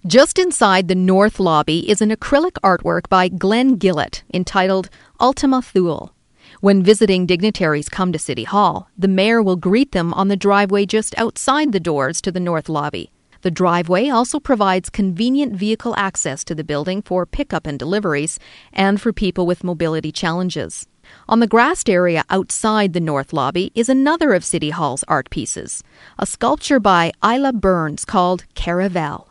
Just inside the north lobby is an acrylic artwork by Glenn Gillett entitled Ultima Thule. When visiting dignitaries come to City Hall, the mayor will greet them on the driveway just outside the doors to the north lobby. The driveway also provides convenient vehicle access to the building for pickup and deliveries and for people with mobility challenges. On the grassed area outside the north lobby is another of City Hall's art pieces, a sculpture by Isla Burns called Caravel.